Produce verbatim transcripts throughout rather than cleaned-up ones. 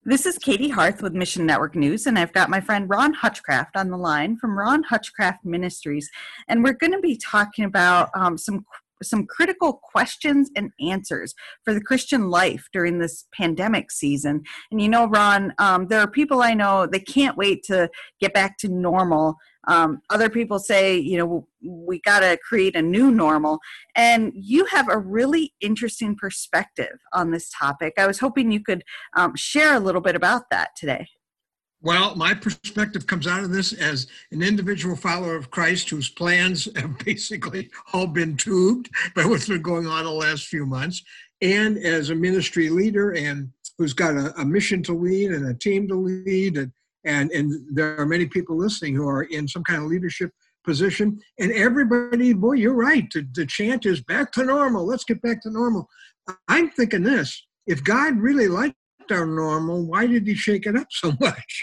This is Katie Harth with Mission Network News, and I've got my friend Ron Hutchcraft on the line from Ron Hutchcraft Ministries, and we're going to be talking about um, some some critical questions and answers for the Christian life during this pandemic season. And you know, Ron, um, there are people I know, they can't wait to get back to normal. Um, other people say, you know, we got to create a new normal. And you have a really interesting perspective on this topic. I was hoping you could um, share a little bit about that today. Well, my perspective comes out of this as an individual follower of Christ whose plans have basically all been tubed by what's been going on the last few months, and as a ministry leader and who's got a, a mission to lead and a team to lead, and, and, and there are many people listening who are in some kind of leadership position, and everybody, boy, you're right, the, the chant is back to normal, let's get back to normal. I'm thinking this, if God really liked our normal, why did he shake it up so much?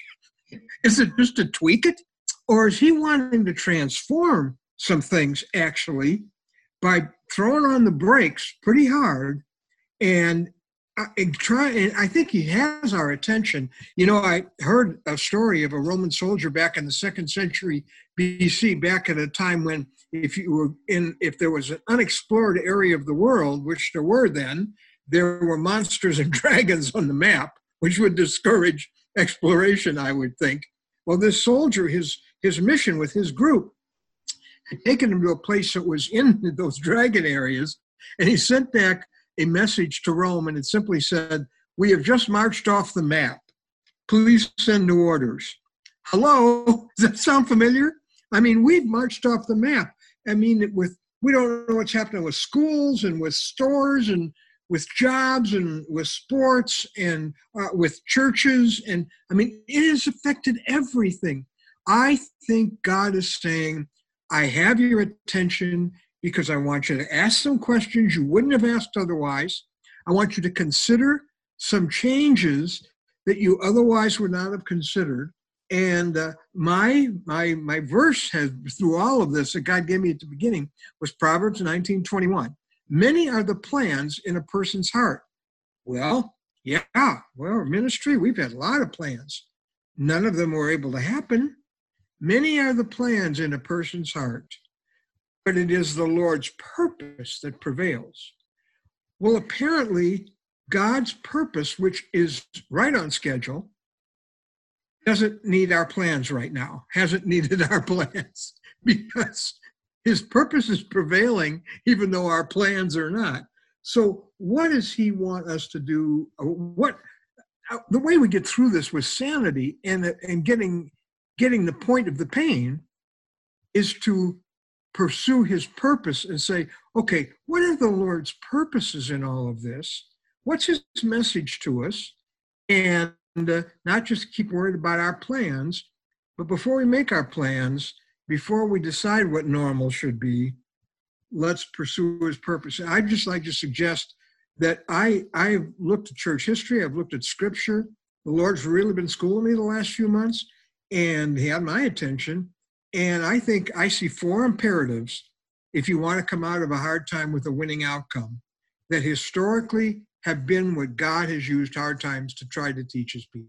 Is it just to tweak it? Or is he wanting to transform some things actually by throwing on the brakes pretty hard and, uh, and try, and I think he has our attention. You know, I heard a story of a Roman soldier back in the second century B C, back at a time when if you were in, if there was an unexplored area of the world, which there were then, there were monsters and dragons on the map, which would discourage exploration, I would think. Well, this soldier, his his mission with his group, had taken him to a place that was in those dragon areas, and he sent back a message to Rome, and it simply said, "We have just marched off the map. Please send new orders." Hello? Does that sound familiar? I mean, we've marched off the map. I mean, with we don't know what's happening with schools and with stores and with jobs and with sports and uh, with churches. And I mean, it has affected everything. I think God is saying, I have your attention because I want you to ask some questions you wouldn't have asked otherwise. I want you to consider some changes that you otherwise would not have considered. And uh, my my my verse has, through all of this that God gave me at the beginning, was Proverbs nineteen twenty-one. Many are the plans in a person's heart. Well, yeah, well, ministry, we've had a lot of plans. None of them were able to happen. Many are the plans in a person's heart, but it is the Lord's purpose that prevails. Well, apparently, God's purpose, which is right on schedule, doesn't need our plans right now, hasn't needed our plans, because his purpose is prevailing, even though our plans are not. So what does he want us to do? What the way we get through this with sanity and, and getting, getting the point of the pain is to pursue his purpose and say, okay, what are the Lord's purposes in all of this? What's his message to us? And uh, not just keep worried about our plans, but before we make our plans, before we decide what normal should be, let's pursue his purpose. I'd just like to suggest that I, I've looked at church history, I've looked at scripture. The Lord's really been schooling me the last few months, and he had my attention. And I think I see four imperatives if you want to come out of a hard time with a winning outcome that historically have been what God has used hard times to try to teach his people.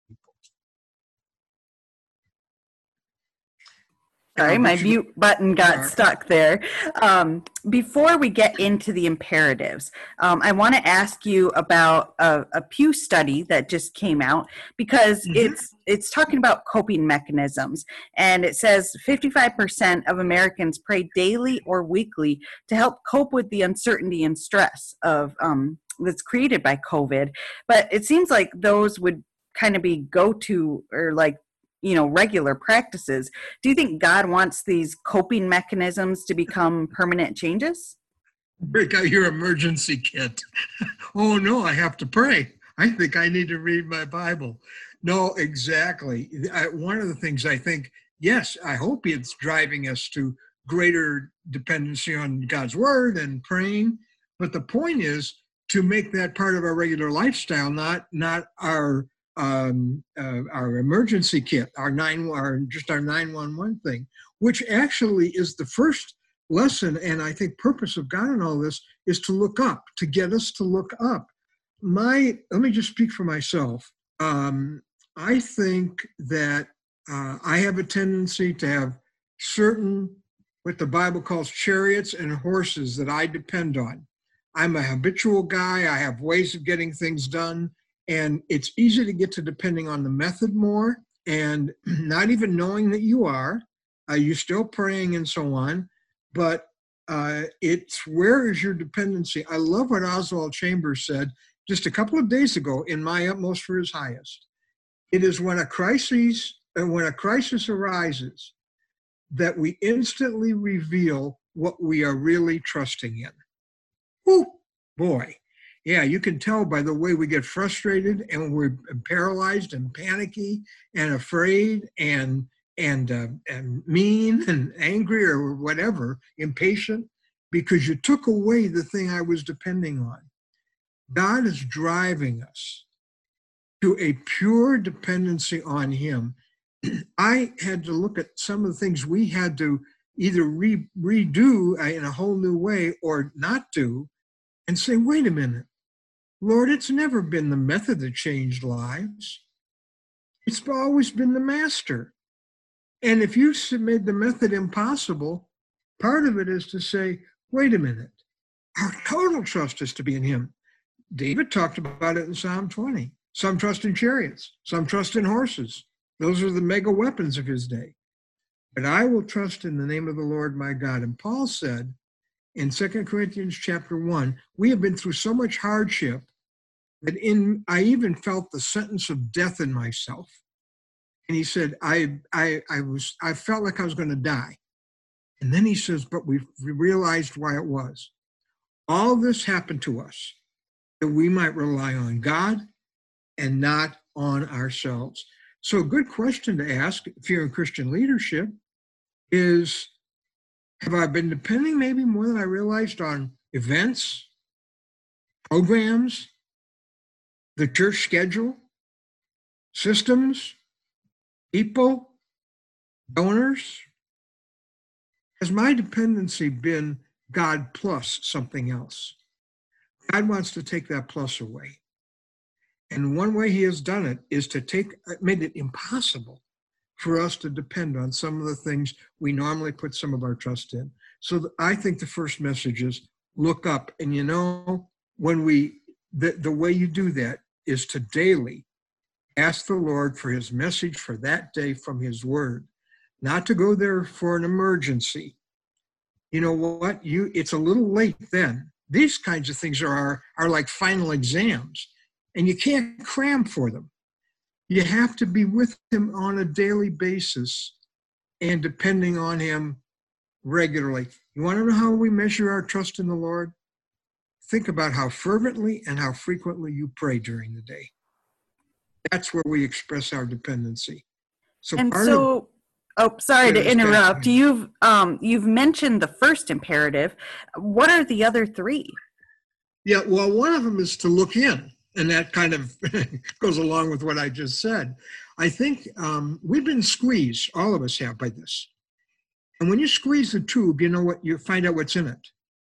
Sorry, my mute button got stuck there. Um, before we get into the imperatives, um, I want to ask you about a, a Pew study that just came out, because mm-hmm. it's it's talking about coping mechanisms, and it says fifty-five percent of Americans pray daily or weekly to help cope with the uncertainty and stress of um, that's created by COVID. But it seems like those would kind of be go-to, or like, you know, regular practices. Do you think God wants these coping mechanisms to become permanent changes? Break out your emergency kit. Oh no, I have to pray. I think I need to read my Bible. No, exactly. I, one of the things I think, yes, I hope it's driving us to greater dependency on God's word and praying. But the point is to make that part of our regular lifestyle, not, not our Um, uh, our emergency kit, our nine, our just our nine one one thing, which actually is the first lesson, and I think purpose of God in all this is to look up, to get us to look up. My, let me just speak for myself. Um, I think that uh, I have a tendency to have certain, what the Bible calls chariots and horses that I depend on. I'm a habitual guy. I have ways of getting things done. And it's easy to get to depending on the method more and not even knowing that you are. Uh, you're still praying and so on. But uh, it's where is your dependency? I love what Oswald Chambers said just a couple of days ago in My Utmost for His Highest. It is when a crisis, and when a crisis arises, that we instantly reveal what we are really trusting in. Whew, boy. Yeah, you can tell by the way we get frustrated and we're paralyzed and panicky and afraid and and, uh, and mean and angry or whatever, impatient, because you took away the thing I was depending on. God is driving us to a pure dependency on Him. I had to look at some of the things we had to either re- redo in a whole new way or not do and say, wait a minute, Lord, it's never been the method that changed lives. It's always been the master. And if you made the method impossible, part of it is to say, wait a minute, our total trust is to be in Him. David talked about it in Psalm twenty. Some trust in chariots, some trust in horses. Those are the mega weapons of his day. But I will trust in the name of the Lord my God. And Paul said in Second Corinthians chapter one, we have been through so much hardship that in I even felt the sentence of death in myself. And he said, I I I was I felt like I was going to die. And then he says, but we realized why it was. All this happened to us that we might rely on God and not on ourselves. So a good question to ask if you're in Christian leadership is, have I been depending maybe more than I realized on events, programs, the church schedule, systems, people, donors? Has my dependency been God plus something else? God wants to take that plus away. And one way He has done it is to take, made it impossible for us to depend on some of the things we normally put some of our trust in. So I think the first message is look up. And you know, when we, the, the way you do that is to daily ask the Lord for His message for that day from His word, not to go there for an emergency. You know what? You, it's a little late then. These kinds of things are, are like final exams, and you can't cram for them. You have to be with Him on a daily basis and depending on Him regularly. You want to know how we measure our trust in the Lord? Think about how fervently and how frequently you pray during the day. That's where we express our dependency. So and part so, of oh, sorry to interrupt. that, You've um, you've mentioned the first imperative. What are the other three? Yeah, well, one of them is to look in, and that kind of goes along with what I just said. I think um, we've been squeezed, all of us have, by this. And when you squeeze the tube, you know what, you find out what's in it.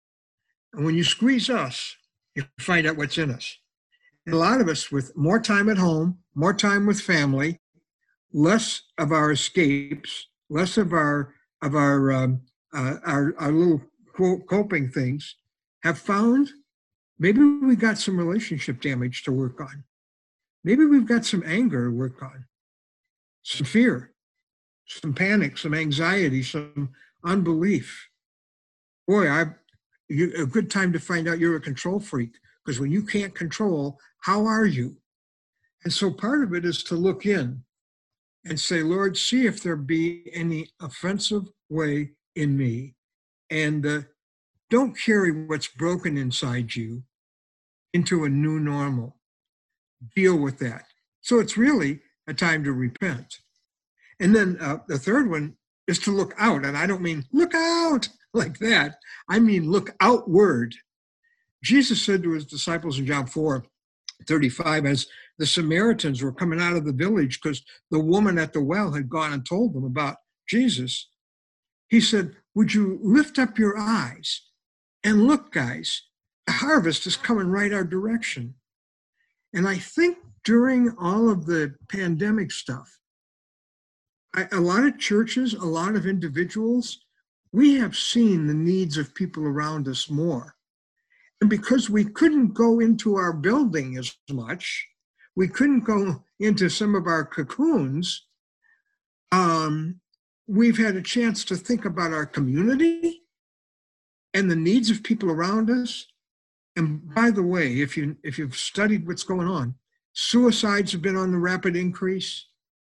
And when you squeeze us, you find out what's in us. And a lot of us with more time at home, more time with family, less of our escapes, less of our of our um, uh, our, our little coping things, have found maybe we got some relationship damage to work on. Maybe we've got some anger to work on, some fear, some panic, some anxiety, some unbelief. Boy, I you, a good time to find out you're a control freak, because when you can't control, how are you? And so part of it is to look in and say, Lord, see if there be any offensive way in me. And uh, don't carry what's broken inside you into a new normal. Deal with that. So it's really a time to repent. And then uh, the third one is to look out. And I don't mean look out like that. I mean look outward. Jesus said to his disciples in John four thirty-five, as the Samaritans were coming out of the village because the woman at the well had gone and told them about Jesus, he said, would you lift up your eyes and look, guys, the harvest is coming right our direction. And I think during all of the pandemic stuff, I, a lot of churches, a lot of individuals, we have seen the needs of people around us more. And because we couldn't go into our building as much, we couldn't go into some of our cocoons, um, we've had a chance to think about our community and the needs of people around us. And by the way, if you if you've studied what's going on, suicides have been on the rapid increase,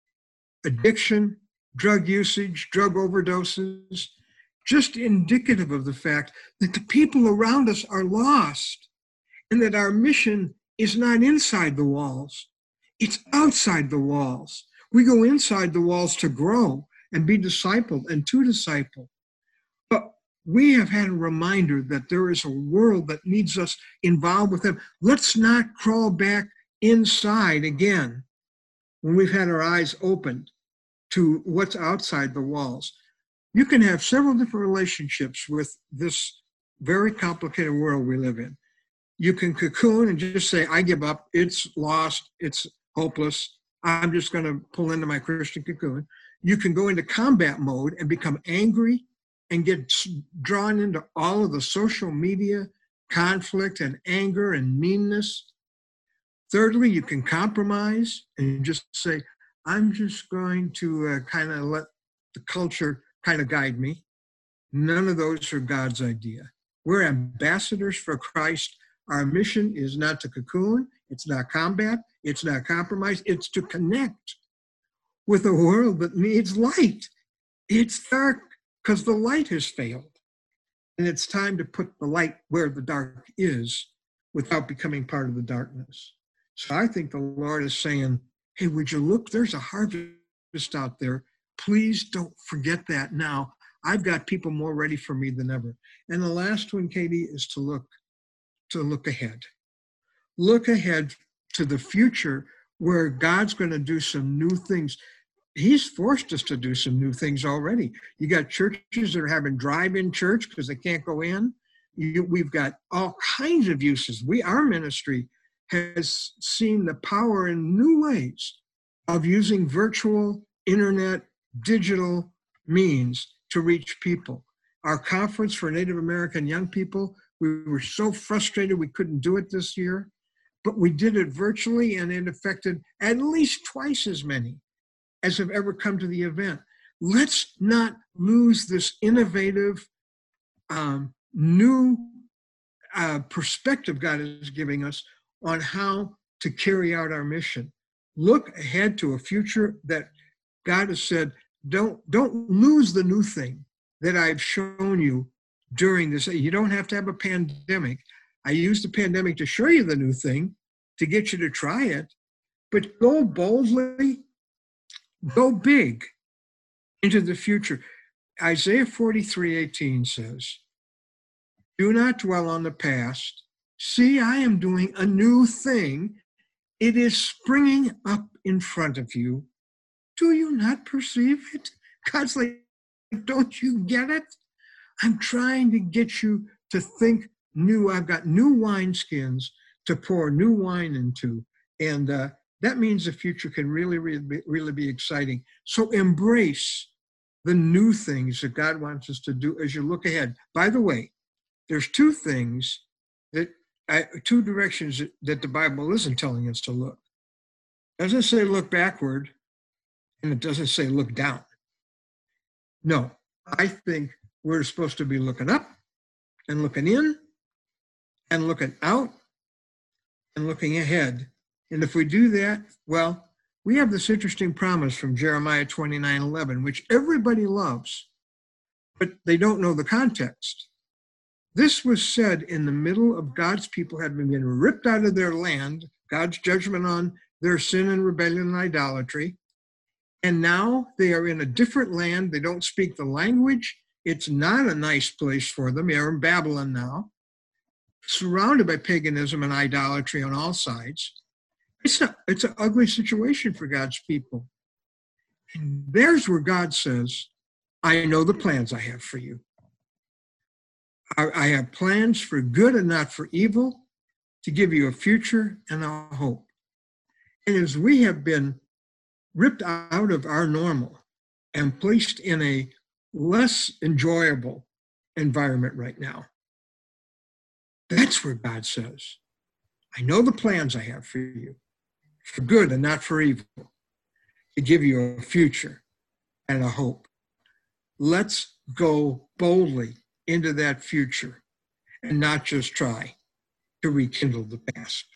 addiction, drug usage, drug overdoses, just indicative of the fact that the people around us are lost and that our mission is not inside the walls, it's outside the walls. We go inside the walls to grow and be discipled and to disciple. But we have had a reminder that there is a world that needs us involved with them. Let's not crawl back inside again when we've had our eyes opened to what's outside the walls. You can have several different relationships with this very complicated world we live in. You can cocoon and just say, I give up, it's lost, it's hopeless, I'm just going to pull into my Christian cocoon. You can go into combat mode and become angry and get drawn into all of the social media conflict and anger and meanness. Thirdly, you can compromise and just say, I'm just going to uh, kind of let the culture kind of guide me. None of those are God's idea. We're ambassadors for Christ. Our mission is not to cocoon, it's not combat, it's not compromise, it's to connect with a world that needs light. It's dark because the light has failed. And it's time to put the light where the dark is without becoming part of the darkness. So I think the Lord is saying, hey, would you look? There's a harvest out there. Please don't forget that now. I've got people more ready for me than ever. And the last one, Katie, is to look, to look ahead. Look ahead to the future where God's going to do some new things. He's forced us to do some new things already. You got churches that are having drive-in church because they can't go in. You, we've got all kinds of uses. We, our ministry has seen the power in new ways of using virtual, internet, digital means to reach people. Our conference for Native American young people, we were so frustrated we couldn't do it this year, but we did it virtually and it affected at least twice as many as have ever come to the event. Let's not lose this innovative, um, new uh, perspective God is giving us on how to carry out our mission. Look ahead to a future that God has said, don't, don't lose the new thing that I've shown you during this. You don't have to have a pandemic. I used the pandemic to show you the new thing, to get you to try it, but go boldly, go big into the future. Isaiah forty-three eighteen says, do not dwell on the past. See, I am doing a new thing. It is springing up in front of you. Do you not perceive it? God's like, don't you get it? I'm trying to get you to think new. I've got new wineskins to pour new wine into. And uh, that means the future can really, really, really be exciting. So embrace the new things that God wants us to do as you look ahead. By the way, there's two things that, I, two directions that, that the Bible isn't telling us to look. It doesn't say look backward, and it doesn't say look down. No, I think we're supposed to be looking up and looking in and looking out and looking ahead. And if we do that, well, we have this interesting promise from Jeremiah twenty-nine eleven, which everybody loves, but they don't know the context. This was said in the middle of God's people having been ripped out of their land, God's judgment on their sin and rebellion and idolatry. And now they are in a different land. They don't speak the language. It's not a nice place for them. They're in Babylon now, surrounded by paganism and idolatry on all sides. It's a, it's an ugly situation for God's people. And there's where God says, I know the plans I have for you. I, I have plans for good and not for evil, to give you a future and a hope. And as we have been ripped out of our normal and placed in a less enjoyable environment right now, that's where God says, I know the plans I have for you, for good and not for evil, to give you a future and a hope. Let's go boldly into that future and not just try to rekindle the past.